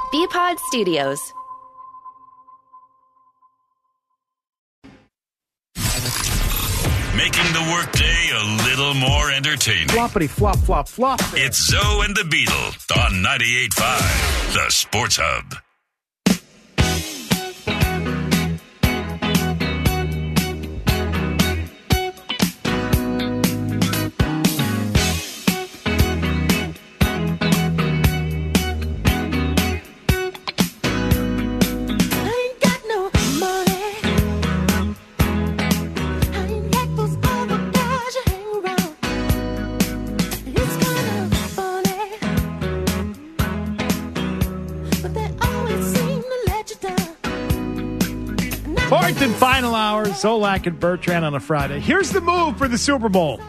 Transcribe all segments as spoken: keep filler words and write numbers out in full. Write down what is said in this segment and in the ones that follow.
B-Pod Studios. Making the workday a little more entertaining. Floppity flop flop flop. It's Zoe and the Beetle on ninety-eight point five, the Sports Hub. Fourth and final hour, Zolak and Bertrand on a Friday. Here's the move for the Super Bowl.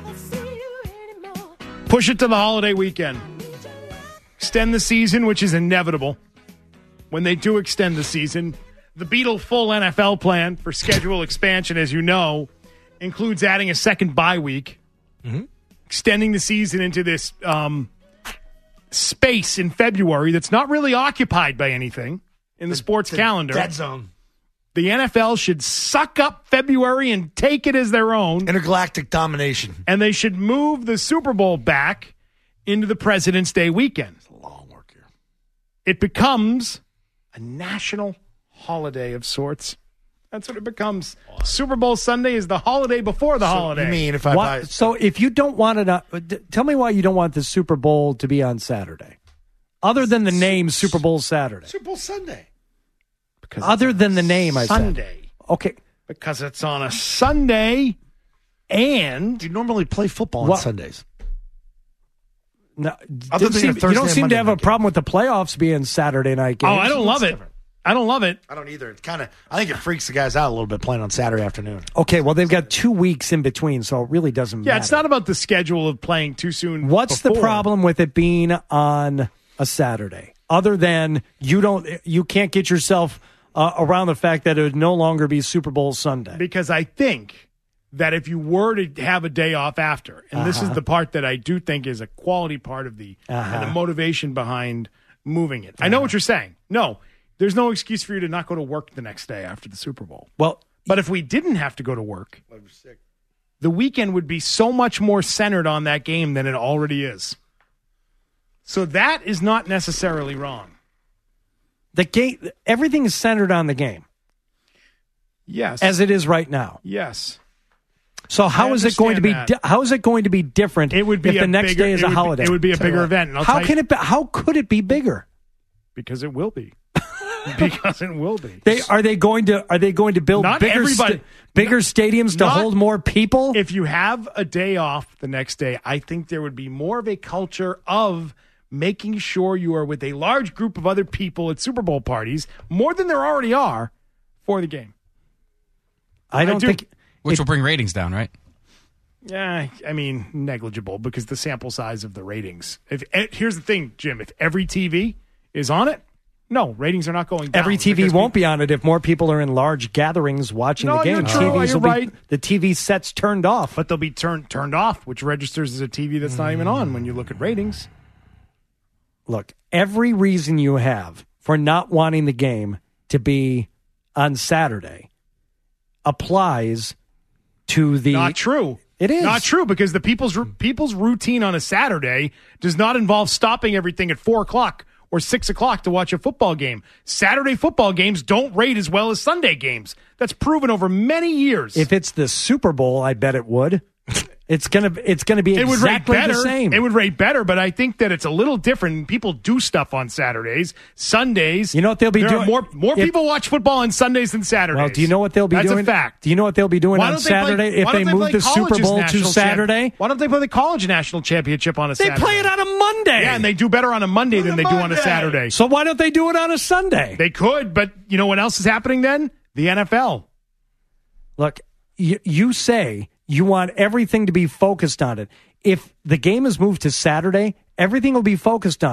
Push it to the holiday weekend. Extend the season, which is inevitable. When they do extend the season, the Beetle full N F L plan for schedule expansion, as you know, includes adding a second bye week, mm-hmm. extending the season into this um, space in February that's not really occupied by anything in the, the sports the calendar. Dead zone. The N F L should suck up February and take it as their own. Intergalactic domination. And they should move the Super Bowl back into the President's Day weekend. It's a long work here. It becomes a national holiday of sorts. That's what it becomes. Super Bowl Sunday is the holiday before the so holiday. You mean if I why, buy... So if you don't want it, uh, tell me why you don't want the Super Bowl to be on Saturday. Other than the name Super Bowl Saturday. Super Bowl Sunday. Because Other than the name, I Sunday. said. Sunday. Okay. Because it's on a Sunday, and you normally play football what? on Sundays. No, Other than seem, Thursday you don't and seem Monday to have a night problem with the playoffs being Saturday night games. Oh, I don't love it. Different. I don't love it. I don't either. It's kind of. I think it freaks the guys out a little bit playing on Saturday afternoon. Okay, well they've got two weeks in between, so it really doesn't Yeah, matter. it's not about the schedule of playing too soon. What's before. the problem with it being on a Saturday? Other than you don't, you can't get yourself uh, around the fact that it would no longer be Super Bowl Sunday. Because I think that if you were to have a day off after, and uh-huh. this is the part that I do think is a quality part of the uh-huh. and the motivation behind moving it. Uh-huh. I know what you're saying. No. There's no excuse for you to not go to work the next day after the Super Bowl. Well, but if we didn't have to go to work, the weekend would be so much more centered on that game than it already is. So that is not necessarily wrong. The game, everything is centered on the game. Yes, as it is right now. Yes. So how is it going to be? Di- how is it going to be different? It would be if the next bigger, day is a holiday. Be, it would be a bigger event. And I'll how can you, it? Be, how could it be bigger? Because it will be. Because it will be. They are they going to are they going to build not bigger sta- bigger not, stadiums to not, hold more people? If you have a day off the next day, I think there would be more of a culture of making sure you are with a large group of other people at Super Bowl parties, more than there already are, for the game. I don't I do. think which it, will bring ratings down, right? Yeah, I mean negligible because the sample size of the ratings. If here's the thing, Jim, if every T V is on it, no, ratings are not going down. Every T V won't we, be on it if more people are in large gatherings watching no, the game. You're true. T Vs you're will right. Be, the T V sets turned off. But they'll be turned turned off, which registers as a T V that's mm. not even on when you look at ratings. Look, every reason you have for not wanting the game to be on Saturday applies to the... Not true. It is. Not true, because the people's people's routine on a Saturday does not involve stopping everything at four o'clock or six o'clock to watch a football game. Saturday football games don't rate as well as Sunday games. That's proven over many years. If it's the Super Bowl, I bet it would. It's gonna it's gonna be it would exactly rate better. the same. It would rate better, but I think that it's a little different. People do stuff on Saturdays, Sundays. You know what they'll be there doing? Are more more if, people watch football on Sundays than Saturdays. Well, do you know what they'll be That's doing? That's a fact. Do you know what they'll be doing on Saturday play, if they, they move the Super Bowl to Saturday? Champ- why don't they play the college national championship on a they Saturday? They play it on a Monday. Yeah, and they do better on a Monday on than a they Monday. do on a Saturday. So why don't they do it on a Sunday? They could, but you know what else is happening then? The N F L. Look, you, you say you want everything to be focused on it. If the game is moved to Saturday, everything will be focused on it.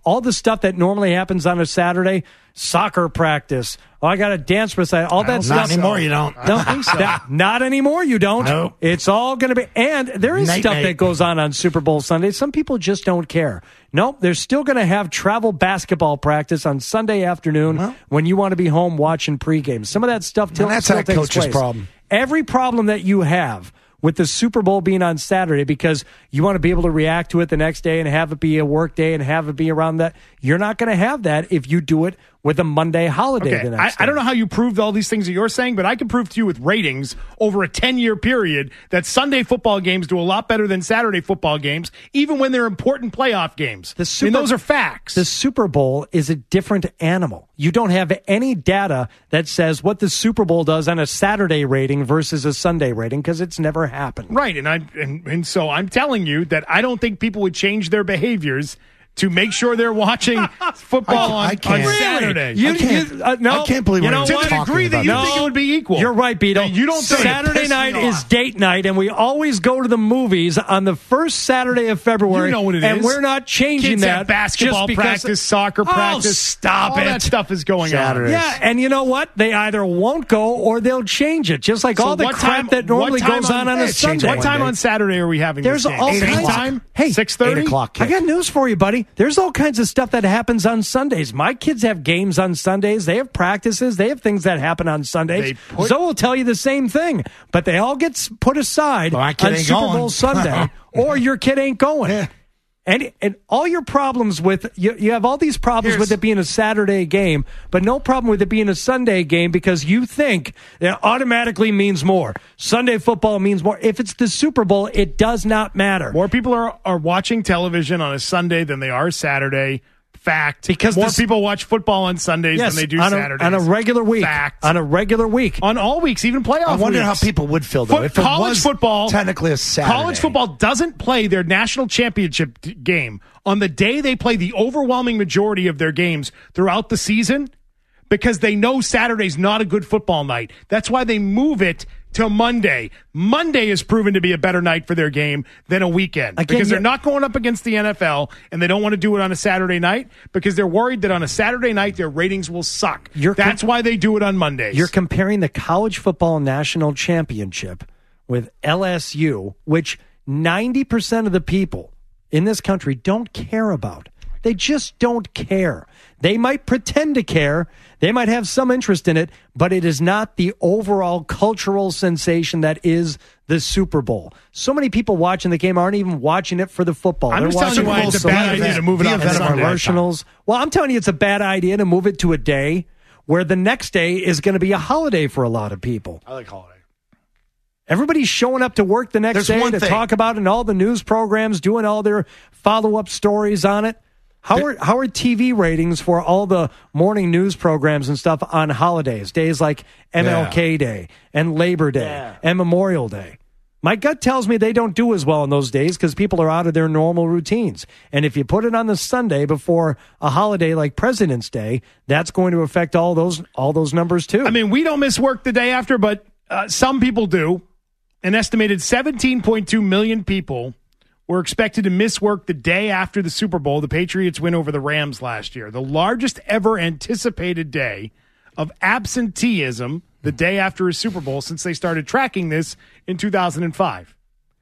all the stuff that normally happens on a Saturday, soccer practice. Oh, I got to dance for a second. All that Not stuff. anymore, you don't. No, that- not anymore, you don't. Nope. It's all going to be. And there is Night, stuff night. that goes on on Super Bowl Sunday. Some people just don't care. Nope, they're still going to have travel basketball practice on Sunday afternoon Well. when you want to be home watching pregame. Some of that stuff till, And that's still that takes coach's place. problem. Every problem that you have with the Super Bowl being on Saturday because you want to be able to react to it the next day and have it be a work day and have it be around that, you're not going to have that if you do it with a Monday holiday Okay, the I, next day. I don't know how you proved all these things that you're saying, but I can prove to you with ratings over a ten-year period that Sunday football games do a lot better than Saturday football games, even when they're important playoff games. The I Super- mean, those are facts. The Super Bowl is a different animal. You don't have any data that says what the Super Bowl does on a Saturday rating versus a Sunday rating because it's never happened. Right, and I and, and so I'm telling you that I don't think people would change their behaviors to make sure they're watching football I on, can't. on Really? Saturday. You, I can't- you, uh, no, I can't believe you we're know even what? to the talking degree that about you that. think it would be equal. You're right, Beto. That you don't think- Saturday Piss night me is off. date night, and we always go to the movies on the first Saturday of February. You know what it and is. we're not changing Kids that. have basketball just because- practice, soccer Oh, practice. stop all it. that stuff is going Saturdays. on. Yeah, and you know what? They either won't go or they'll change it, just like So all the what crap time- that normally what time goes on on Yeah, a change Sunday. it What one time day. on Saturday are we having There's this game? all Same kinds- time? Hey, six thirty? eight o'clock. I got news for you, buddy. There's all kinds of stuff that happens on Sundays. My kids have games on Sundays. They have practices. They have things that happen on Sundays. They put- Zoe will tell you the same thing. But they all get s- put aside Well, my kid on ain't Super going. Bowl Sunday, or your kid ain't going. Yeah. And and all your problems with you, you have all these problems Here's- with it being a Saturday game, but no problem with it being a Sunday game because you think it automatically means more. Sunday football means more. If it's the Super Bowl, it does not matter. More people are, are watching television on a Sunday than they are Saturday. Fact. Because more this- people watch football on Sundays Yes, than they do on a, Saturdays. on a regular week. Fact. On a regular week. on all weeks, even playoff I wonder weeks. how people would feel, though, Foot- if it college was football technically a Saturday. College football doesn't play their national championship t- game on the day they play the overwhelming majority of their games throughout the season because they know Saturday's not a good football night. That's why they move it to Monday. Monday is proven to be a better night for their game than a weekend Again, because they're you- not going up against the N F L and they don't want to do it on a Saturday night because they're worried that on a Saturday night their ratings will suck. You're com- That's why they do it on Mondays. You're comparing the college football national championship with L S U, which ninety percent of the people in this country don't care about. They just don't care. They might pretend to care. They might have some interest in it, but it is not the overall cultural sensation that is the Super Bowl. So many people watching the game aren't even watching it for the football. I'm They're just telling you watching why it's a the bad celebrities idea to move it The on event of our Sunday. commercials. Well, I'm telling you, it's a bad idea to move it to a day where the next day is going to be a holiday for a lot of people. I like holiday. Everybody's showing up to work the next There's day one to thing. talk about it in all the news programs, doing all their follow-up stories on it. How are, how are T V ratings for all the morning news programs and stuff on holidays, days like M L K Day and Labor Day Yeah. and Memorial Day? My gut tells me they don't do as well on those days because people are out of their normal routines. And if you put it on the Sunday before a holiday like President's Day, that's going to affect all those all those numbers too. I mean, we don't miss work the day after, but uh, some people do. An estimated seventeen point two million people were expected to miss work the day after the Super Bowl. The Patriots win over the Rams last year. The largest ever anticipated day of absenteeism the day after a Super Bowl since they started tracking this in two thousand five.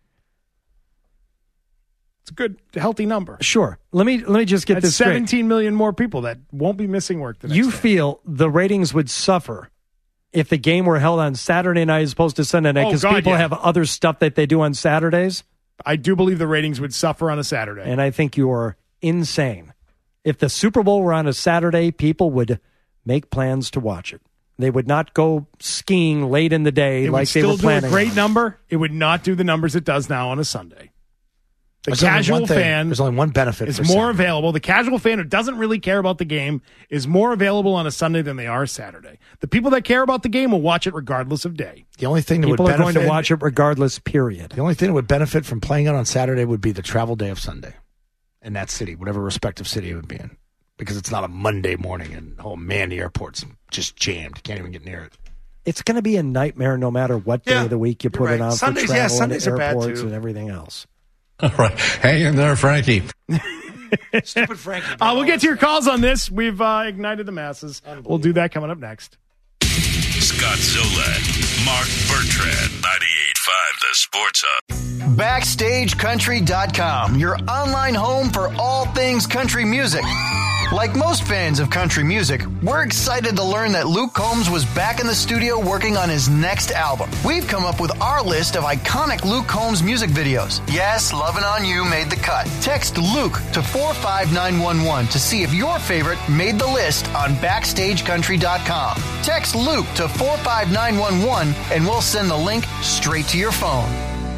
It's a good, healthy number. Sure. Let me let me just get That's this straight. seventeen million more people that won't be missing work the next You day. feel the ratings would suffer if the game were held on Saturday night as opposed to Sunday night Oh, because God, people yeah. have other stuff that they do on Saturdays? I do believe the ratings would suffer on a Saturday. And I think you are insane. If the Super Bowl were on a Saturday, people would make plans to watch it. They would not go skiing late in the day it like would they still were do planning. a great on. number. It would not do the numbers it does now on a Sunday. The There's only casual one thing. fan There's only one benefit. is for more Saturday. available. The casual fan who doesn't really care about the game is more available on a Sunday than they are Saturday. The people that care about the game will watch it regardless of day. The only thing that People would are benefit, going to watch it regardless, period. The only thing that would benefit from playing it on Saturday would be the travel day of Sunday in that city, whatever respective city it would be in, because it's not a Monday morning and oh man, the airport's just jammed. Can't even get near it. It's going to be a nightmare no matter what day Yeah, of the week you you're put it right. on Sundays- for yeah, travel Sundays and are bad, airports too. and everything else. All right. Hang in there, Frankie. Stupid Frankie. Uh, we'll get to your calls on this. We've uh, ignited the masses. We'll do that coming up next. Scott Zolak, Mark Bertrand, ninety-eight point five The Sports Hub. Backstage Country dot com, your online home for all things country music. Like most fans of country music, we're excited to learn that Luke Combs was back in the studio working on his next album. We've come up with our list of iconic Luke Combs music videos. Yes, Lovin' On You made the cut. Text Luke to four five nine one one to see if your favorite made the list on Backstage Country dot com. Text Luke to four five nine one one and we'll send the link straight to your phone.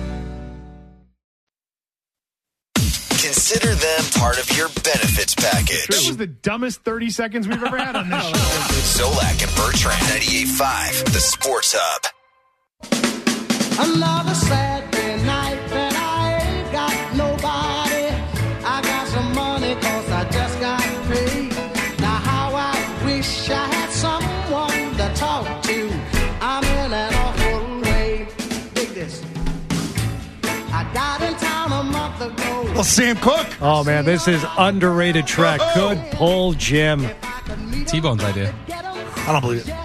Consider them part of your benefits package. That was the dumbest thirty seconds we've ever had on this show. Zolak and Bertrand, ninety-eight point five The Sports Hub. Another Saturday night and I ain't got nobody. I got some money cause I just got paid. Now how I wish I had someone to talk to. I'm in an awful way. Dig this. I got in town a month ago. Well, Sam Cooke. Oh, man, this is underrated track. Good pull, Jim. T-Bone's idea. I don't believe it.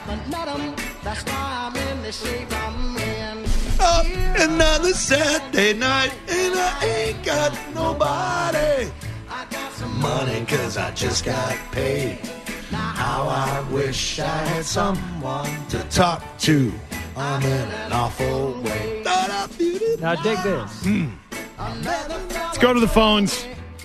Oh, another Saturday night and I ain't got nobody. I got some money cause I just got paid. How I wish I had someone to talk to. I'm in an awful way. Now dig this. Mm. Let's go to the phones.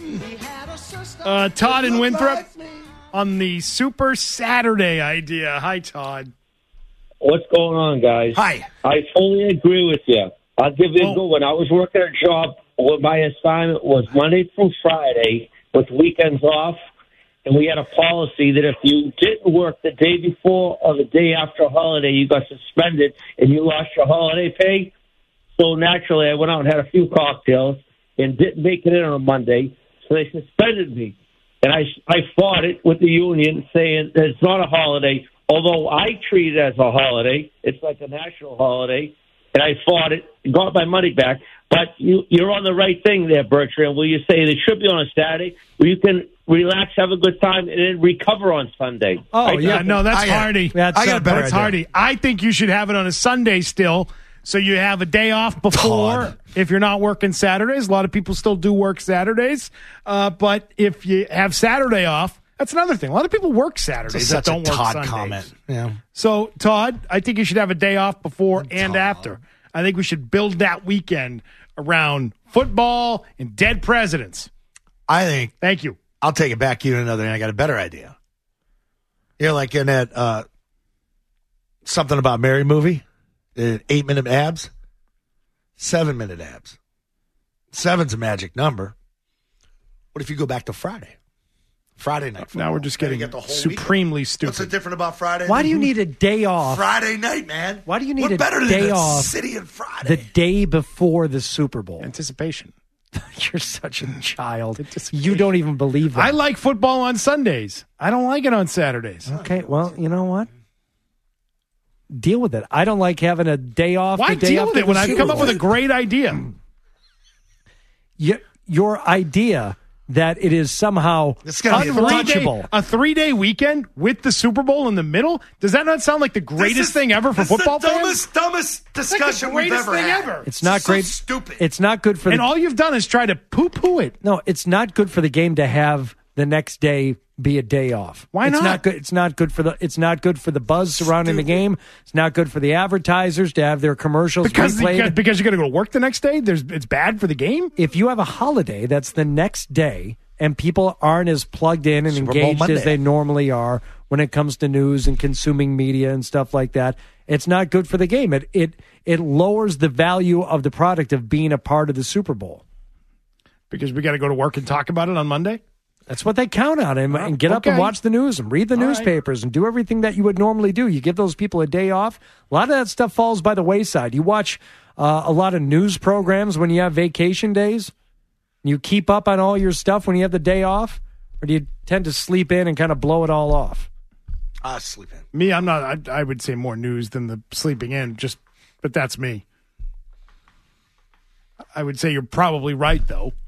Uh, Todd in Winthrop on the Super Saturday idea. Hi, Todd. What's going on, guys? Hi. I fully agree with you. I'll give you a good one. I was working a job where my assignment was Monday through Friday with weekends off, and we had a policy that if you didn't work the day before or the day after a holiday, you got suspended and you lost your holiday pay. So naturally, I went out and had a few cocktails and didn't make it in on a Monday, so they suspended me. And I, I fought it with the union, saying that it's not a holiday, although I treat it as a holiday. It's like a national holiday. And I fought it, got my money back. But you, you're on the right thing there, Bertrand, where you say it should be on a Saturday where you can relax, have a good time, and then recover on Sunday. Oh, right? yeah, no, that's I got- Hardy. That's I got a better That's idea. Hardy. I think you should have it on a Sunday still, so you have a day off before Todd. if you're not working Saturdays. A lot of people still do work Saturdays. Uh, but if you have Saturday off, that's another thing. A lot of people work Saturdays that Such a don't work Todd Sundays. comment. Yeah. So, Todd, I think you should have a day off before and after. I think we should build that weekend around football and dead presidents. I think Thank you. I'll take it back even another, and I got a better idea. You're like in that uh, Something About Mary movie, the eight-minute abs, seven-minute abs. Seven's a magic number. What if you go back to Friday? Friday night football. Now we're just Then you getting get the whole supremely weekend. stupid. What's so different about Friday? Why do you need a day off Friday night, man? Why do you need what a better than day the off City and Friday? the day before the Super Bowl? Anticipation. You're such a child. You don't even believe that. I like football on Sundays. I don't like it on Saturdays. Okay, well, you know what? Deal with it. I don't like having a day off. Why the day deal with after it when the I've Super come up with a Bowl. great idea? Y- Your idea that it is somehow It's gonna be a untouchable. A three-day weekend with the Super Bowl in the middle? Does that not sound like the greatest This is- thing ever for this is football the fans? dumbest, dumbest It's like the discussion we've greatest ever thing had. ever. It's not so great. stupid. It's not good for And the all you've done is try to poo-poo it. No, it's not good for the game to have the next day be a day off. Why it's not? not good. It's not good for the. It's not good for the buzz surrounding the game. It's not good for the advertisers to have their commercials Because replayed. because, because you're going to go to work the next day? There's It's bad for the game? If you have a holiday that's the next day and people aren't as plugged in and Super Bowl engaged Monday. as they normally are when it comes to news and consuming media and stuff like that, it's not good for the game. It it it lowers the value of the product of being a part of the Super Bowl. Because we got to go to work and talk about it on Monday? That's what they count on, and, and get up and okay. watch the news and read the All right. newspapers and do everything that you would normally do. You give those people a day off. A lot of that stuff falls by the wayside. You watch uh, a lot of news programs when you have vacation days. You keep up on all your stuff when you have the day off, or do you tend to sleep in and kind of blow it all off? Ah, sleep in. Me, I'm not. I, I would say more news than the sleeping in, just, but that's me. I would say you're probably right, though.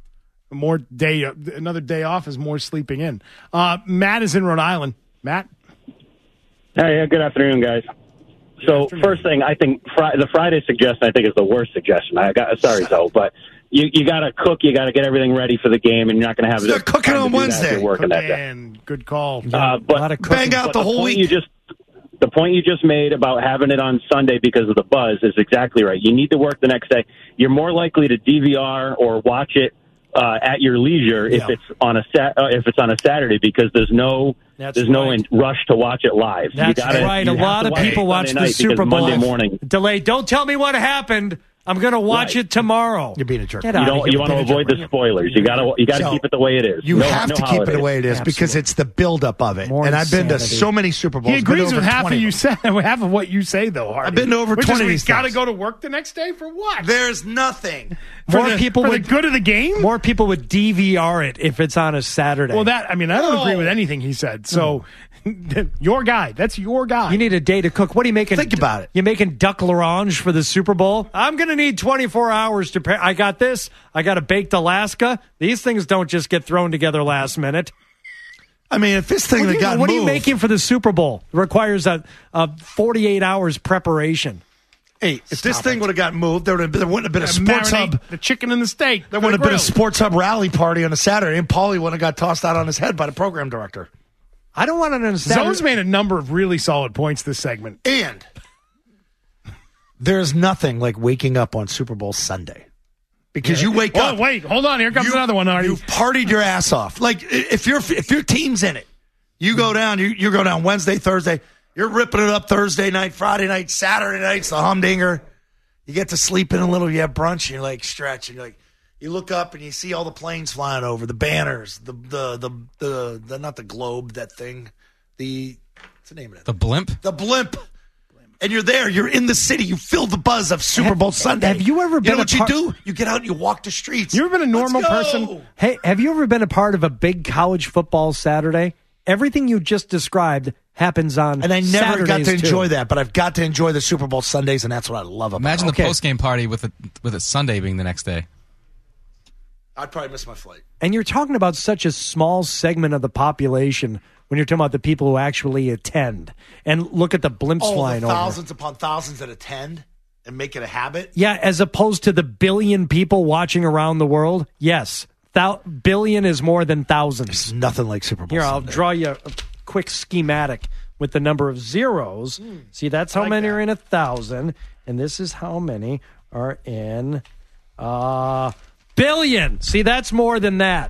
More day, another day off is more sleeping in. Uh, Matt is in Rhode Island. Matt? Hey, good afternoon, guys. So afternoon. First thing, I think fri- the Friday suggestion I think is the worst suggestion. I got sorry, Zoe, but you you got to cook, you got to get everything ready for the game, and you're not going to have Start the cooking time on to do that if Wednesday. you're working that day. And good call. Uh, but a lot of cooking. Bang out but the whole point week. You just the point you just made about having it on Sunday because of the buzz is exactly right. You need to work the next day. You're more likely to D V R or watch it uh, at your leisure if Yeah. it's on a sat uh, if it's on a Saturday because there's no That's there's no right. in- rush to watch it live. You That's gotta- right. you A have lot to of watch it people watch Sunday the night Super because Bowl. Monday morning. Delay. Don't tell me what happened. I'm going to watch Right. it tomorrow. You're being a jerk. Get You out don't. of here. You want to avoid the spoilers. You gotta. You gotta So, keep it the way it is. You no, have no to keep holidays. it the way it is because Absolutely. it's the buildup of it. More and I've been to insanity. so many Super Bowls. He been agrees to with over half twenty of you of them. say, half of what you say, though, Hardy. I've been to over Which twenty is of we these got to things. go to work the next day for what? There's nothing. For More the- people for would the good of the game. More people would D V R it if it's on a Saturday. Well, that I mean, I don't No. agree with anything he said. So, your guy. That's your guy. you need a day to cook. What are you making? Think about it. You making duck l'orange for the Super Bowl? I'm going to need twenty-four hours to prepare. I got this. I got a baked Alaska. These things don't just get thrown together last minute. I mean, if this thing What, that are you, got what are you moved, making for the Super Bowl? It requires a, a forty-eight hours preparation. hey, if this Stop thing it. would have got moved, there would have been, there wouldn't have been a sports Marinate hub. the chicken and the steak. There would have been a sports hub rally party on a Saturday, and Paulie would have got tossed out on his head by the program director. I don't want to understand. Zoe's made a number of really solid points this segment. And there's nothing like waking up on Super Bowl Sunday because you wake Oh, up. wait, hold on. Here comes you, another one, Hardy. You've partied your ass off. Like i- if your if your team's in it, you go down. You you go down Wednesday, Thursday. You're ripping it up Thursday night, Friday night, Saturday night's the humdinger. You get to sleep in a little. You have brunch. And you're like stretch. And you're like you look up and you see all the planes flying over, the banners, the the the the, the not the globe, that thing, the what's the name of it? The blimp? The blimp. And you're there. You're in the city. You feel the buzz of Super Bowl Sunday. have you ever You been know a what you part- do? You get out and you walk the streets. You ever been a normal Let's go. person? Hey, have you ever been a part of a big college football Saturday? Everything you just described happens on And I never got to Saturdays, enjoy too. that, but I've got to enjoy the Super Bowl Sundays, and that's what I love about Imagine it. the post game party with it with it Sunday being the next day. I'd probably miss my flight. And you're talking about such a small segment of the population when you're talking about the people who actually attend. And look at the blimps Oh, flying the over. thousands upon thousands that attend and make it a habit. Yeah, as opposed to the billion people watching around the world. Yes, thou- billion is more than thousands. It's nothing like Super Bowl Here, I'll Sunday. draw you a quick schematic with the number of zeros. See, that's how like many that. are in a thousand, and this is how many are in uh billion. See, that's more than that.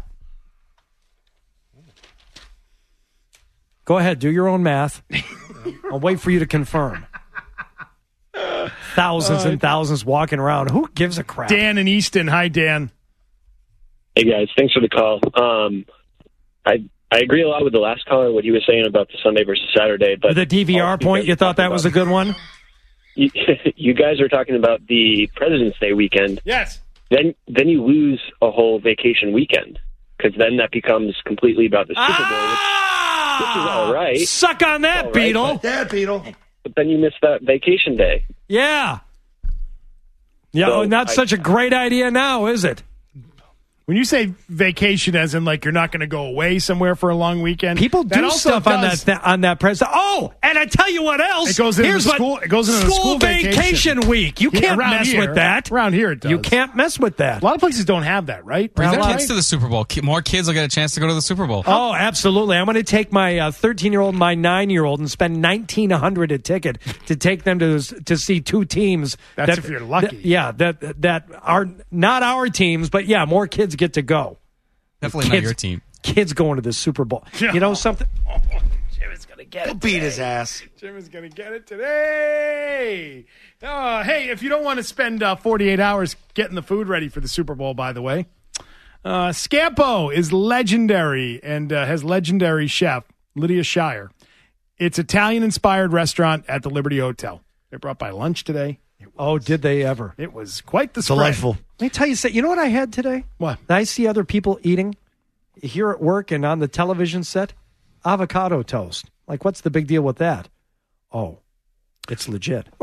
Go ahead, do your own math. I'll wait for you to confirm. Thousands and thousands walking around. Who gives a crap? Dan in Easton. Hi, Dan. Hey guys, thanks for the call. Um, I I agree a lot with the last caller, what he was saying about the Sunday versus Saturday. But The D V R also point, guys you thought that was a good one? You, you guys are talking about the President's Day weekend. Yes. Then then you lose a whole vacation weekend because then that becomes completely about the Super Bowl. Ah! Which, which is all right. Suck on that, All right, Beetle. Yeah, Beetle. But then you miss that vacation day. Yeah. Yeah, So oh, not I- such a great idea now, is it? When you say vacation, as in like you're not going to go away somewhere for a long weekend, People that do also stuff on that does- th- on that press. Oh, and I tell you what else? It goes into Here's the what- school- it goes into the school vacation. week. You Here- can't around mess here- with that. Around here, it does. You can't mess with that. A lot of places don't have that, right? Bring Is the that kids right? to the Super Bowl. Ki- More kids will get a chance to go to the Super Bowl. Oh, absolutely. I'm going to take my thirteen-year-old and my nine-year-old and spend nineteen hundred dollars a ticket to take them to to see two teams. That's that- if you're lucky. that- yeah, that that are not our teams, but yeah, more kids get to go. Definitely kids, not your team. Kids going to the Super Bowl. You know something? Jim is going to get He'll it. beat his ass. Jim is going to get it today. Uh, hey, if you don't want to spend uh, forty-eight hours getting the food ready for the Super Bowl, by the way, uh, Scampo is legendary and uh, has legendary chef Lydia Shire. It's Italian-inspired restaurant at the Liberty Hotel. They brought by lunch today. Oh, did they ever? It was quite the spread. Delightful. Let me tell you, something. You know what I had today? What? I see other people eating here at work and on the television set. Avocado toast. Like, what's the big deal with that? Oh, it's legit. Well,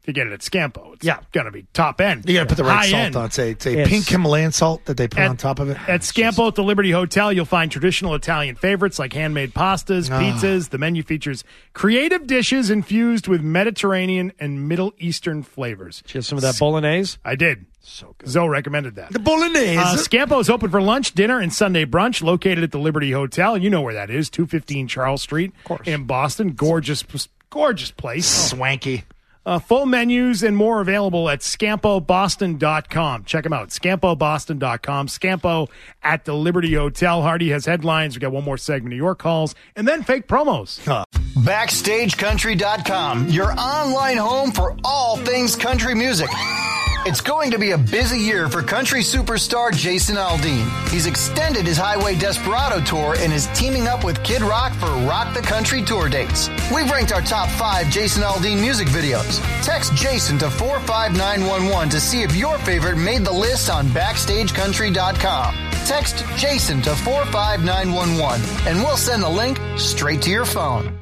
If you get it at Scampo, it's Yeah. going to be top end. You got to put the right High salt end. on. Say, say Yes. pink Himalayan salt that they put At- on top of it. At Scampo at the Liberty Hotel, you'll find traditional Italian favorites like handmade pastas, Ah. pizzas. The menu features creative dishes infused with Mediterranean and Middle Eastern flavors. Did you have some of that bolognese? I did. So good. Zoe recommended that. The bolognese. Uh, Scampo is open for lunch, dinner, and Sunday brunch, located at the Liberty Hotel. You know where that is, two fifteen Charles Street in Boston. Gorgeous, gorgeous place. Swanky. Uh, full menus and more available at scampo boston dot com. Check them out, scampo boston dot com. Scampo at the Liberty Hotel. Hardy has headlines. We got one more segment of your calls, and then fake promos. Backstage Country dot com, your online home for all things country music. It's going to be a busy year for country superstar Jason Aldean. He's extended his Highway Desperado tour and is teaming up with Kid Rock for Rock the Country tour dates. We've ranked our top five Jason Aldean music videos. Text Jason to four five nine one one to see if your favorite made the list on Backstage Country dot com. Text Jason to four five nine one one and we'll send the link straight to your phone.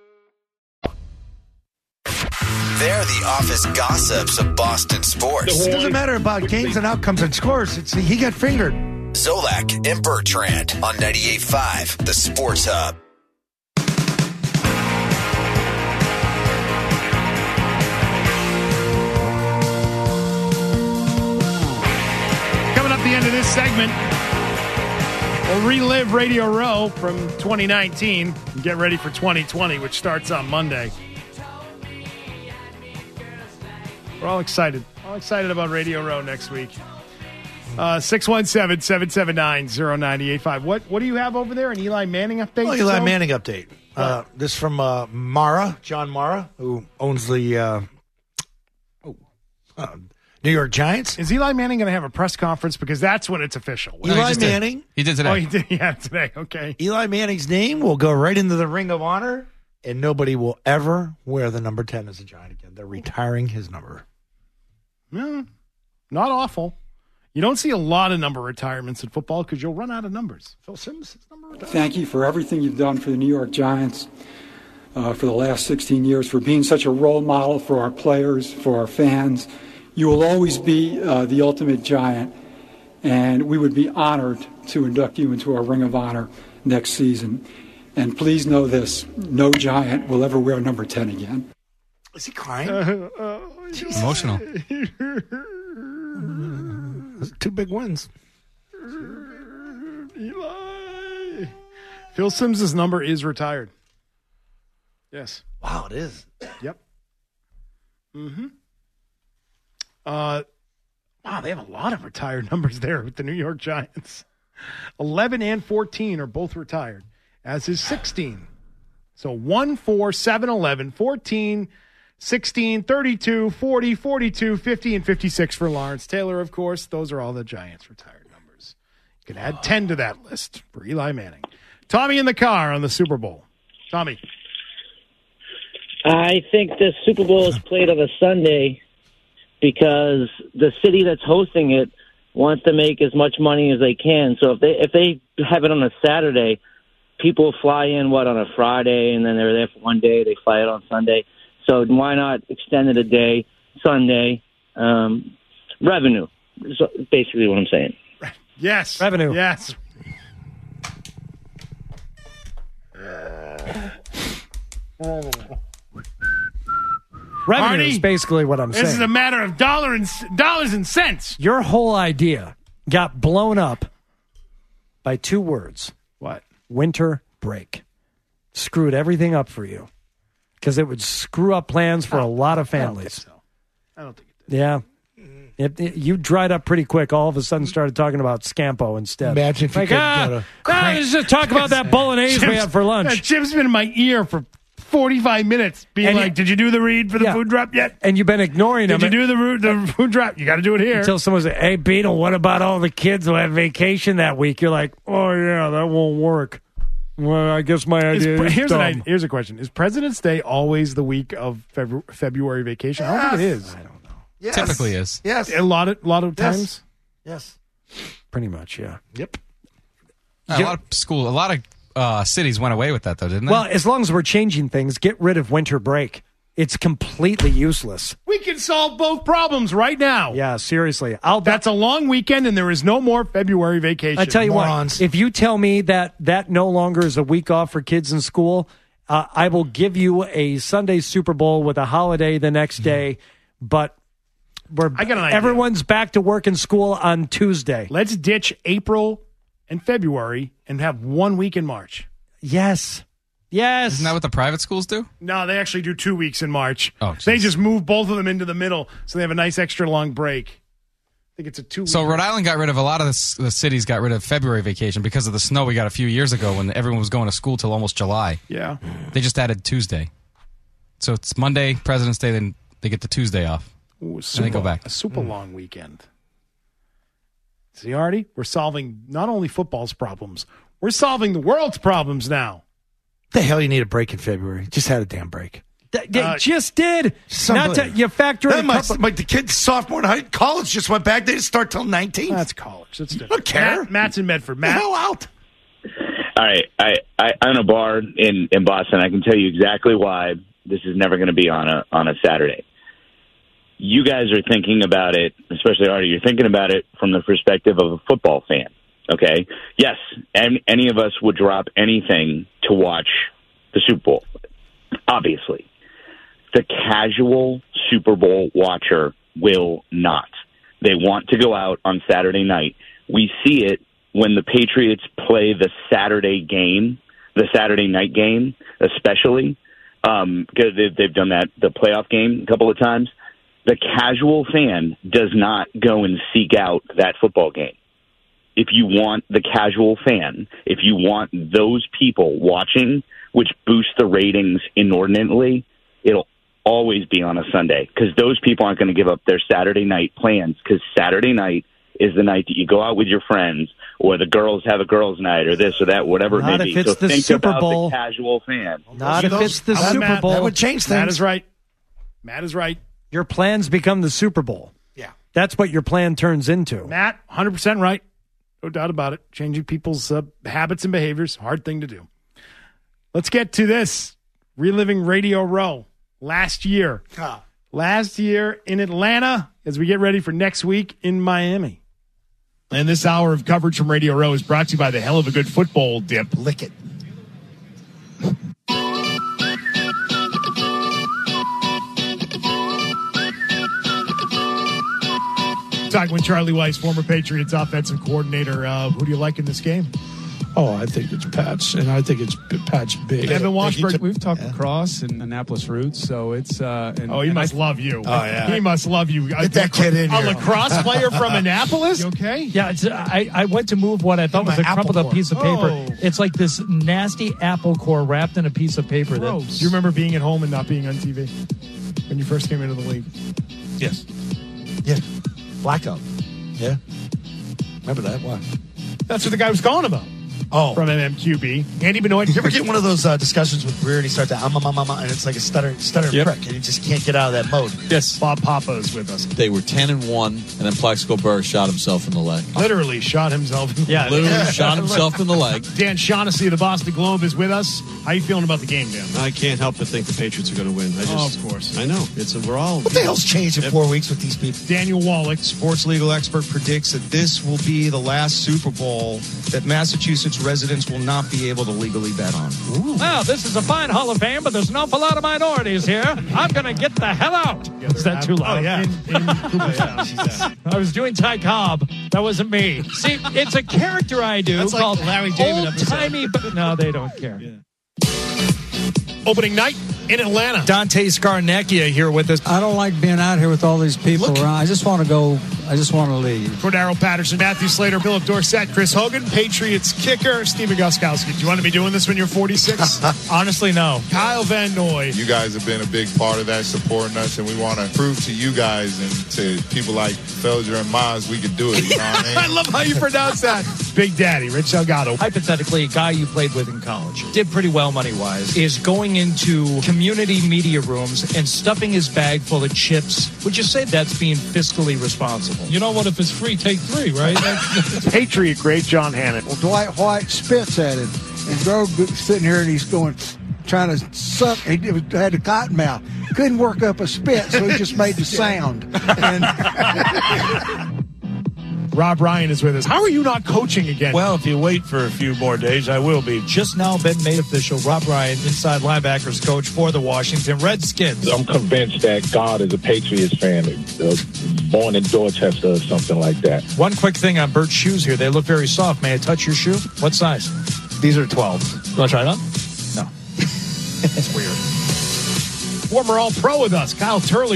They're the office gossips of Boston sports. It doesn't matter about games and outcomes and scores. It's he got fingered. Zolak and Bertrand on ninety-eight point five, the Sports Hub. Coming up the end of this segment, we'll relive Radio Row from twenty nineteen and get ready for twenty twenty, which starts on Monday. We're all excited. All excited about Radio Row next week. Uh, six one seven, seven seven nine, zero nine eight five. What what do you have over there? An Eli Manning update? Oh, Eli So? Manning update. Uh, this from uh, Mara, John Mara, who owns the uh, oh, uh, New York Giants. Is Eli Manning going to have a press conference? Because that's when it's official. No, he Eli just did. Manning. He did today. Oh, he did. Yeah, today. Okay. Eli Manning's name will go right into the Ring of Honor, and nobody will ever wear the number ten as a Giant again. They're retiring his number. No, not awful. You don't see a lot of number retirements in football because you'll run out of numbers. Phil Simms, his number retired. Thank you for everything you've done for the New York Giants uh, for the last sixteen years, for being such a role model for our players, for our fans. You will always be uh, the ultimate Giant, and we would be honored to induct you into our Ring of Honor next season. And please know this, no Giant will ever wear number ten again. Is he crying? Uh, uh, Emotional. Two big wins. Eli. Phil Simms' number is retired. Yes. Wow, it is. Yep. Mm-hmm. Uh, wow, they have a lot of retired numbers there with the New York Giants. eleven and fourteen are both retired, as is sixteen. So one, four, seven, eleven, fourteen, sixteen, thirty-two, forty, forty-two, fifty, and fifty-six for Lawrence Taylor, of course. Those are all the Giants' retired numbers. You can add ten to that list for Eli Manning. Tommy in the car on the Super Bowl. Tommy. I think the Super Bowl is played on a Sunday because the city that's hosting it wants to make as much money as they can. So if they if they have it on a Saturday, people fly in, what, on a Friday, and then they're there for one day. They fly it on Sunday. So why not extend it a day, Sunday? Um, revenue is basically what I'm saying. Yes. Revenue. Yes. Revenue Marty, is basically what I'm This saying. is a matter of dollar and dollars and cents. Your whole idea got blown up by two words. What? Winter break. Screwed everything up for you because it would screw up plans for a lot of families. I don't think it Yeah. It, it- you dried up pretty quick. All of a sudden started talking about Scampo instead. Imagine if you like, could ah, go to ah, let's just talk about that bolognese we had for lunch. Jim's been in my ear for forty-five minutes being And like, you- did you do the read for the Yeah. food drop yet? And you've been ignoring Did him you do the, root, the food drop? You got to do it here. until someone said, hey, Beetle, what about all the kids who have vacation that week? You're like, oh, yeah, that won't work. Well, I guess my Is- idea is here's, dumb. an, idea- here's a question. Is President's Day always the week of Febru- February vacation? I don't think it is. I don't know. Yes. Typically is. Yes. A lot of, lot of Yes. times? Yes. Pretty much, yeah. Yep. A lot of school, a lot of uh, cities went away with that, though, didn't they? Well, as long as we're changing things, get rid of winter break. it's completely useless. We can solve both problems right now. Yeah, seriously. I'll That's a long weekend, and there is no more February vacation. I tell you Morons. what, if you tell me that that no longer is a week off for kids in school, uh, I will give you a Sunday Super Bowl with a holiday the next day. But we're I got an idea. everyone's back to work in school on Tuesday. Let's ditch April and February and have one week in March. Yes. Yes. Isn't that what the private schools do? No, they actually do two weeks in March. Oh, they just move both of them into the middle, so they have a nice extra long break. I think it's a two. So Rhode Island got rid of a lot of the, s- the cities got rid of February vacation because of the snow we got a few years ago when everyone was going to school till almost July. Yeah. They just added Tuesday. So it's Monday, President's Day, then they get the Tuesday off. Ooh, and super, they go back. A super long weekend. See, Artie, we're solving not only football's problems, we're solving the world's problems now. The hell you need a break in February? Just had a damn break. They Uh, just did. Not to, you factor in That a my, couple- my, the kids sophomore in high college just went back. They didn't start till nineteen. That's college. That's different. I don't care. Matt, Matt's in Medford. The Matt, hell out. All right, I, I own a bar in, in Boston. I can tell you exactly why this is never going to be on a on a Saturday. You guys are thinking about it, especially Artie, you're thinking about it from the perspective of a football fan, okay? Yes, and any of us would drop anything to watch the Super Bowl, obviously. The casual Super Bowl watcher will not. They want to go out on Saturday night. We see it when the Patriots play the Saturday game, the Saturday night game, especially. Um, because they've, they've done that, the playoff game a couple of times. The casual fan does not go and seek out that football game. If you want the casual fan, if you want those people watching, which boosts the ratings inordinately, it'll always be on a Sunday because those people aren't going to give up their Saturday night plans because Saturday night is the night that you go out with your friends or the girls have a girls' night or this or that, whatever Not it may if be. it's So the think Super about Bowl. the casual fan. Not if it's the Matt, Super Bowl. That would change things. Matt is right. Matt is right. Your plans become the Super Bowl. Yeah. That's what your plan turns into. Matt, one hundred percent right. No doubt about it. Changing people's uh, habits and behaviors, hard thing to do. Let's get to this. Reliving Radio Row. Last year. Ah. Last year in Atlanta as we get ready for next week in Miami. And this hour of coverage from Radio Row is brought to you by the Hell of a Good Football Dip. Lick it. Talking with Charlie Weiss, former Patriots offensive coordinator. Uh, who do you like in this game? Oh, I think it's Pat's, and I think it's Pat's big. Evan Washburn. We've talked lacrosse and Annapolis roots, so it's. Uh, and, Oh, he and must I, love you. Oh, yeah. He must love you. Get that kid in A here. lacrosse player from Annapolis? You okay? Yeah, it's, I, I went to move what I thought was My a crumpled apple up piece of paper. core. Oh. It's like this nasty apple core wrapped in a piece of paper. Do That you remember being at home and not being on T V when you first came into the league? Yes. Yeah. Blackout. Yeah. Remember that? Why? That's what the guy was calling about. Oh. From M M Q B. Andy Benoit. You ever get one of those uh, discussions with Greer and he starts to um, um, um, um, and it's like a stutter, stutter Yep. prick, and you just can't get out of that mode. Yes. Bob Papa is with us. They were ten and one, and then Plaxico Burr shot himself in the leg. Literally shot himself. In the Yeah. Literally shot himself in the leg. Dan Shaughnessy of the Boston Globe is with us. How you feeling about the game, Dan? I can't help but think the Patriots are going to win. I just, Oh, of course. I know. It's a, we're all. What the hell's changed in four weeks with these people? Daniel Wallach. Sports legal expert predicts that this will be the last Super Bowl that Massachusetts residents will not be able to legally bet on. Wow, this is a fine Hall of Fame, but there's an awful lot of minorities here. I'm going to get the hell out. Is that too loud? Oh, yeah. In, in I was doing Ty Cobb. That wasn't me. See, it's a character I do That's like called the Larry David old-timey. But no, they don't care. Opening night in Atlanta. Dante Scarnecchia here with us. I don't like being out here with all these people around. I just want to go. I just want to leave. Cordero Patterson, Matthew Slater, Philip Dorsett, Chris Hogan, Patriots kicker, Steven Goskowski. Do you want to be doing this when you're forty-six? Honestly, no. Kyle Van Noy. You guys have been a big part of that, supporting us, and we want to prove to you guys and to people like Felger and Mize we could do it. You know what I mean? I love how you pronounce that. Big Daddy, Rich Delgado. Hypothetically, a guy you played with in college did pretty well money-wise, is going into community media rooms and stuffing his bag full of chips. Would you say that's being fiscally responsible? You know what? If it's free, take three, right? Patriot great John Hannon. Well, Dwight White spits at him, and Grove sitting here and he's going, trying to suck. He had a cotton mouth. Couldn't work up a spit, so he just made the sound. And Rob Ryan is with us. How are you not coaching again? Well, if you wait for a few more days, I will be. Just now been made official. Rob Ryan, inside linebackers coach for the Washington Redskins. I'm convinced that God is a Patriots fan, uh, born in Dorchester or something like that. One quick thing on Bert's shoes here. They look very soft. May I touch your shoe? What size? These are twelves. You want to try it on? No. That's weird. Former All-Pro with us, Kyle Turley.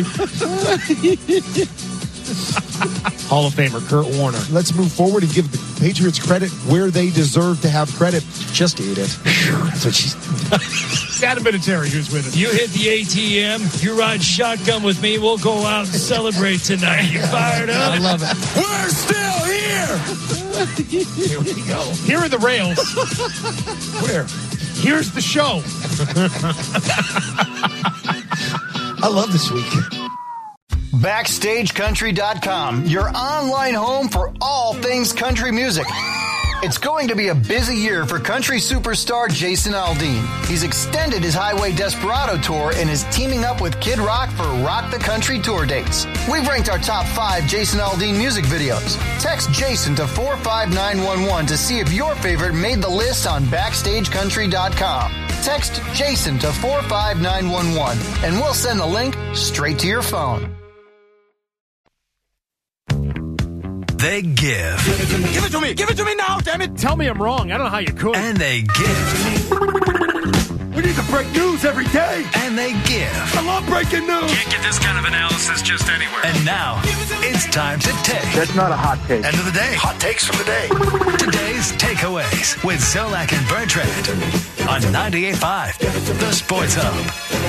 Hall of Famer Kurt Warner. Let's move forward and give the Patriots credit where they deserve to have credit. Just eat it. That's what she's... Adam Vinatieri, who's with us. You hit the A T M, you ride shotgun with me, we'll go out and celebrate tonight. You fired up? I love it. We're still here! Here we go. Here are the rails. Where? Here's the show. I love this week. Backstage Country dot com, your online home for all things country music. It's going to be a busy year for country superstar Jason Aldean. He's extended his Highway Desperado tour and is teaming up with Kid Rock for Rock the Country tour dates. We've ranked our top five Jason Aldean music videos. Text Jason to four five nine one one to see if your favorite made the list on Backstage Country dot com. Text Jason to four five nine one one and we'll send the link straight to your phone. They give. Give it to me. Give it to me. Give it to me now, damn it. Tell me I'm wrong. I don't know how you could. And they give. We need to break news every day. And they give. I love breaking news. Can't get this kind of analysis just anywhere. And now, it's time to take. That's not a hot take. End of the day. Hot takes from the day. Today's takeaways with Zolak and Bertrand on ninety-eight point five, The Sports Hub.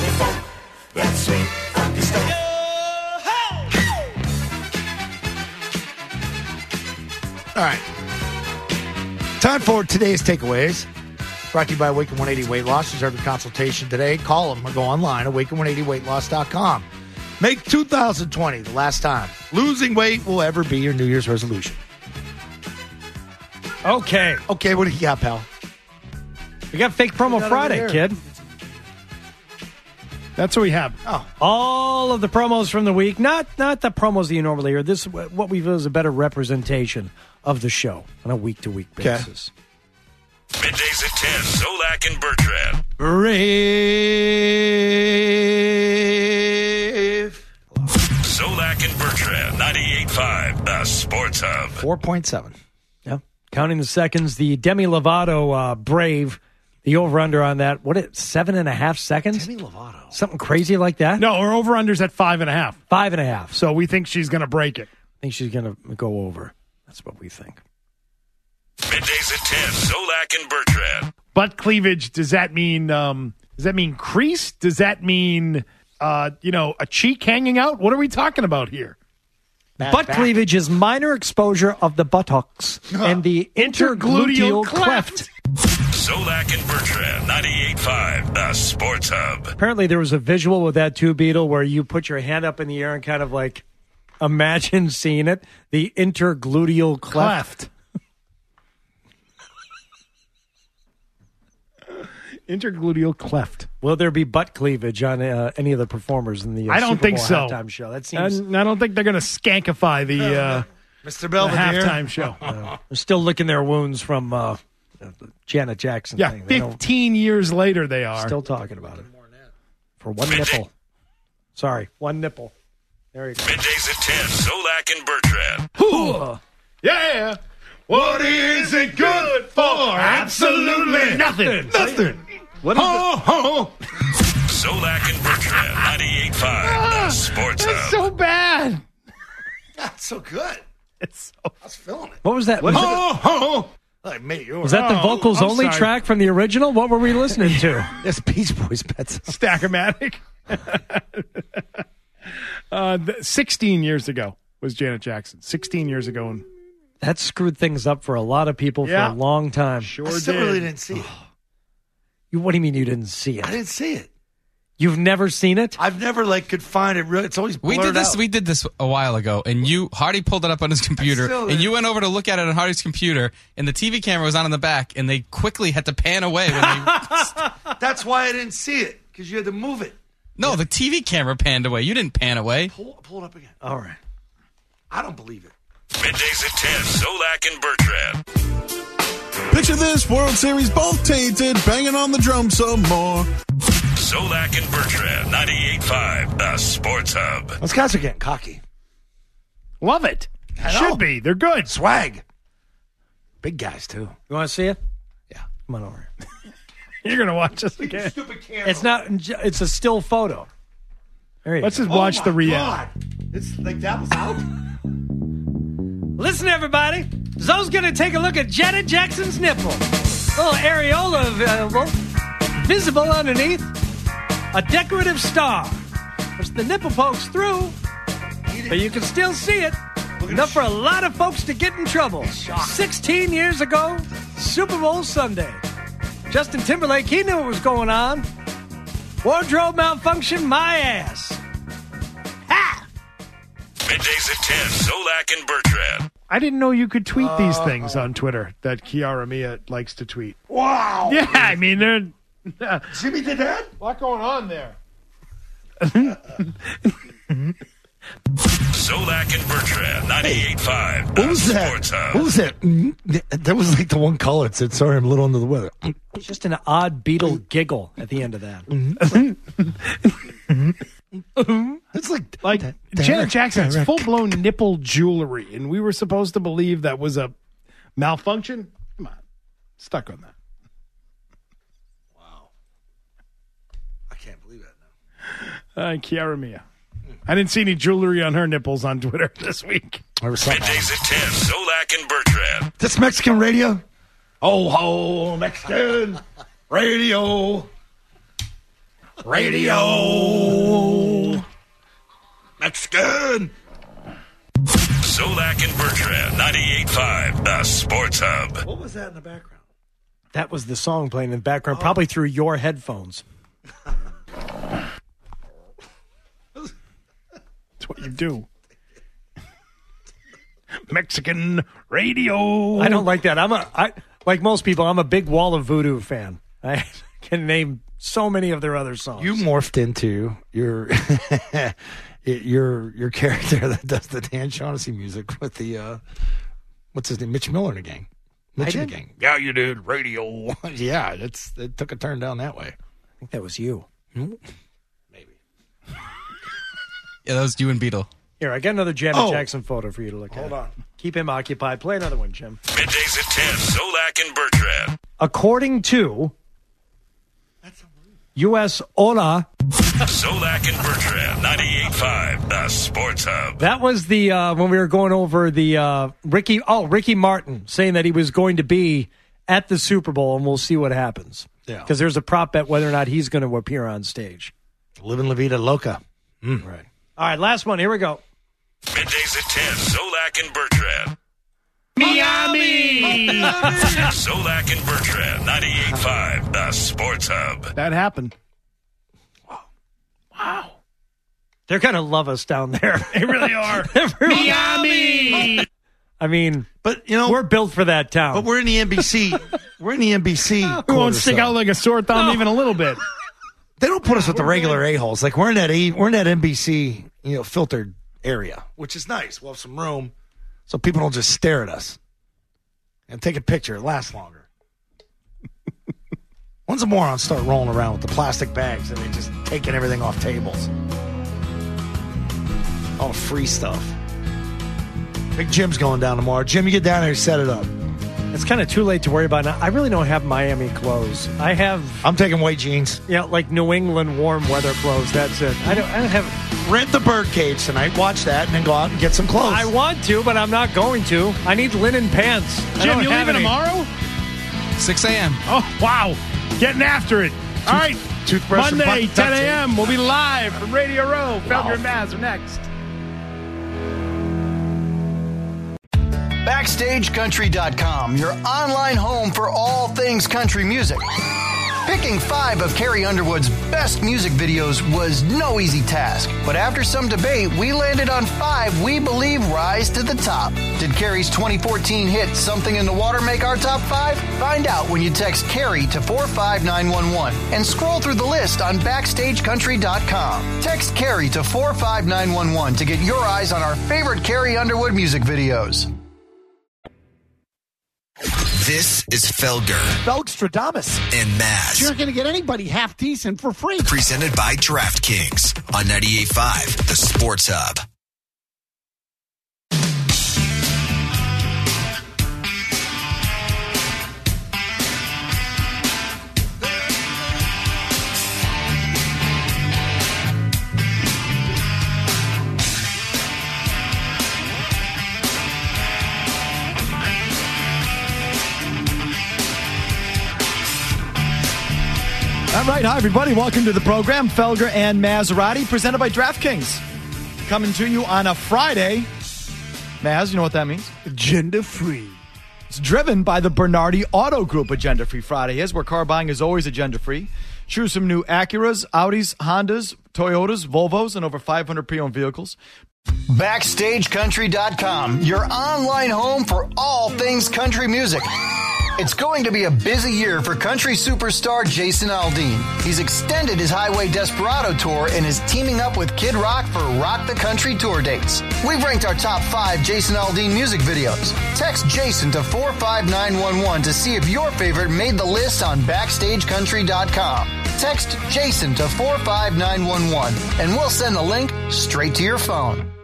All right. Time for today's takeaways. Brought to you by Awaken one eighty Weight Loss. Reserve your consultation today. Call them or go online, awaken one eighty weight loss dot com. Make two thousand twenty the last time losing weight will ever be your New Year's resolution. Okay. Okay, what do you got, pal? We got Fake Promo got Friday, over there? kid. That's what we have. Oh. All of the promos from the week. Not not the promos that you normally hear. This is what we feel is a better representation of the show on a week-to-week basis. Middays at ten, Zolak and Bertrand. Brave. Zolak and Bertrand, ninety-eight point five, The Sports Hub. four point seven. Yeah. Counting the seconds, the Demi Lovato uh, Brave, the over-under on that, what, it seven and a half seconds? Demi Lovato. Something crazy like that? No, our over-under's at five and a half. Five and a half. So we think she's going to break it. I think she's going to go over. That's what we think. Middays at ten, Zolak and Bertrand. Butt cleavage, does that mean um, does that mean crease? Does that mean uh, you know, a cheek hanging out? What are we talking about here? Bad butt back. Cleavage is minor exposure of the buttocks and the intergluteal cleft. Zolak and Bertrand, ninety-eight point five, The Sports Hub. Apparently there was a visual with that too, Beetle, where you put your hand up in the air and kind of like imagine seeing it. The intergluteal cleft. cleft. Intergluteal cleft. Will there be butt cleavage on uh, any of the performers in the uh, I don't Super think Bowl so. halftime show? That seems. I, I don't think they're going to skankify the, uh, Mister the Belvedere. halftime show. uh, they're still licking their wounds from uh, the Janet Jackson Yeah, thing. They don't- fifteen years later they are. Still talking about it. For one nipple. Sorry, one nipple. There you go. Middays at ten, Zolak and Bertrand. Ooh. Yeah. What is it good for? Absolutely nothing. Nothing. What is ho, ho. Zolak and Bertrand, ninety-eight point five, The Sports That's Hub. so bad. That's so good. It's so. I was feeling it. What was that? Was, Ho, ho. Like me, yours. was that the Oh, vocals I'm only sorry. track from the original? What were we listening to? That's Beach Boys Pets. Stack-o-matic. uh, th- sixteen years ago was Janet Jackson. sixteen years ago. And That screwed things up for a lot of people Yeah. for a long time. sure I still did. really didn't see it. You, what do you mean you didn't see it? I didn't see it. You've never seen it? I've never like could find it. Really, it's always We blurred did this. out. We did this a while ago, and you Hardy pulled it up on his computer, still- and you went over to look at it on Hardy's computer, and the T V camera was on in the back, and they quickly had to pan away when they. That's why I didn't see it because you had to move it. No, the T V camera panned away. You didn't pan away. Pull, pull it up again. All right. I don't believe it. Middays at ten, Solak and Bertrand. Picture this, World Series both tainted, banging on the drum some more. Solak and Bertrand, ninety-eight point five, the Sports Hub. Those guys are getting cocky. Love it. I know. Should be. They're good. Swag. Big guys, too. You want to see it? Yeah. Come on over here. You're going to watch this again. Stupid camera. It's not. It's a still photo. There you Let's go. just watch oh the my reality. God. It's like that was out. Listen, everybody. Zoe's going to take a look at Janet Jackson's nipple. Little areola available, visible underneath. A decorative star, which the nipple pokes through, but you can still see it. Enough for a lot of folks to get in trouble. sixteen years ago, Super Bowl Sunday. Justin Timberlake, he knew what was going on. Wardrobe malfunction, my ass. Ha! Middays at ten, Solak and Bertrand. I didn't know you could tweet these things on Twitter that Kiara Mia likes to tweet. Wow. Yeah, I mean, they're... Jimmy did that? A lot going on there. Solak and Bertrand, ninety-eight point five, What the was that? Sports Hub. What was that? That was like the one color. It said, sorry, I'm a little under the weather. Just an odd beetle giggle at the end of that. It's like... Like, Janet Jackson's full-blown nipple jewelry, and we were supposed to believe that was a malfunction? Come on. Stuck on that. I can't believe that now. Uh, Kiara Mia. I didn't see any jewelry on her nipples on Twitter this week. Middays at ten, Solak and Bertrand. This Mexican radio? Oh, ho, Mexican radio. Radio. Mexican. Solak and Bertrand, ninety-eight point five, the Sports Hub. What was that in the background? That was the song playing in the background, probably through your headphones. That's what you do. Mexican radio. I don't like that. I'm a I like most people. I'm a big Wall of Voodoo fan. I can name so many of their other songs. You morphed into your your your character that does the Dan Shaughnessy music with the uh, what's his name, Mitch Miller and the gang. Mitch I and the did? gang. Yeah, you did radio. Yeah, it's it took a turn down that way. I think that was you. Yeah, that was you and Beetle. Here, I got another Janet Oh. Jackson photo for you to look Hold at. on. Keep him occupied. Play another one, Jim. Middays at ten, Solak and Bertrand. According to U S O L A, Solak and Bertrand, ninety-eight point five, the Sports Hub. that was the uh, when we were going over the uh, Ricky. Oh, Ricky Martin saying that he was going to be at the Super Bowl, and we'll see what happens. Yeah. Because there's a prop bet whether or not he's going to appear on stage. Living La Vida Loca. Mm. Right. All right, last one. Here we go. Middays at ten, Solak and Bertrand. Miami. Solak and Bertrand, ninety-eight point five, the Sports Hub. That happened. Wow. They're going to love us down there. They really are. Miami. I mean, but you know, we're built for that town. But we're in the N B C. We're in the N B C. We won't stick out like a sore thumb even a little bit. They don't put us with the regular a-holes. Like we're in that a, we're in that N B C, you know, filtered area, which is nice. We'll have some room so people don't just stare at us and take a picture. It lasts longer. When's the morons start rolling around with the plastic bags and they just taking everything off tables? All free stuff. Big Jim's going down tomorrow. Jim, you get down there and set it up. It's kind of too late to worry about now. I really don't have Miami clothes. I have, I'm taking white jeans. yeah, like New England warm weather clothes. That's it. I don't. I don't have. Rent the Birdcage tonight. Watch that and then go out and get some clothes. I want to, but I'm not going to. I need linen pants. I Jim, don't you have leaving any. tomorrow? six a.m. Oh, wow. Getting after it. All right. Toothbrush and Monday, butt- ten duct tape. a.m. We'll be live from Radio Row. Felger and Maz are next. Backstage Country dot com, your online home for all things country music. Picking five of Carrie Underwood's best music videos was no easy task, but after some debate, we landed on five we believe rise to the top. Did Carrie's twenty fourteen hit Something in the Water make our top five? Find out when you text Carrie to four five nine one one and scroll through the list on backstage country dot com. Text Carrie to four five nine one one to get your eyes on our favorite Carrie Underwood music videos. This is Felger. Felgstradamus. And Maz. You're not going to get anybody half decent for free. Presented by DraftKings on ninety-eight point five, The Sports Hub. All right, hi everybody. Welcome to the program. Felger and Maserati, presented by DraftKings. Coming to you on a Friday. Maz, you know what that means? Agenda-free. It's driven by the Bernardi Auto Group. Agenda-free Friday is, where car buying is always agenda-free. Choose some new Acuras, Audis, Hondas, Toyotas, Volvos, and over five hundred pre-owned vehicles. backstage country dot com, your online home for all things country music. It's going to be a busy year for country superstar Jason Aldean. He's extended his Highway Desperado tour and is teaming up with Kid Rock for Rock the Country tour dates. We've ranked our top five Jason Aldean music videos. Text Jason to four five nine one one to see if your favorite made the list on backstage country dot com. Text Jason to four five nine one one and we'll send the link straight to your phone.